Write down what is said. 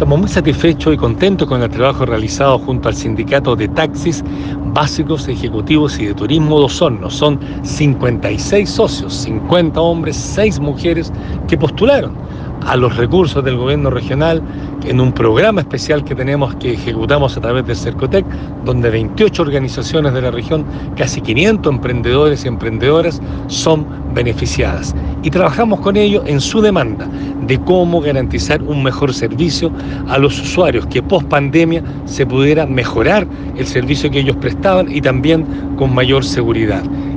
Estamos muy satisfechos y contentos con el trabajo realizado junto al Sindicato de Taxis Básicos, Ejecutivos y de Turismo de Osorno. Son 56 socios, 50 hombres, 6 mujeres que postularon a los recursos del gobierno regional en un programa especial que tenemos, que ejecutamos a través de Cercotec, donde 28 organizaciones de la región, casi 500 emprendedores y emprendedoras son beneficiadas. Y trabajamos con ellos en su demanda de cómo garantizar un mejor servicio a los usuarios, que post pandemia se pudiera mejorar el servicio que ellos prestaban y también con mayor seguridad.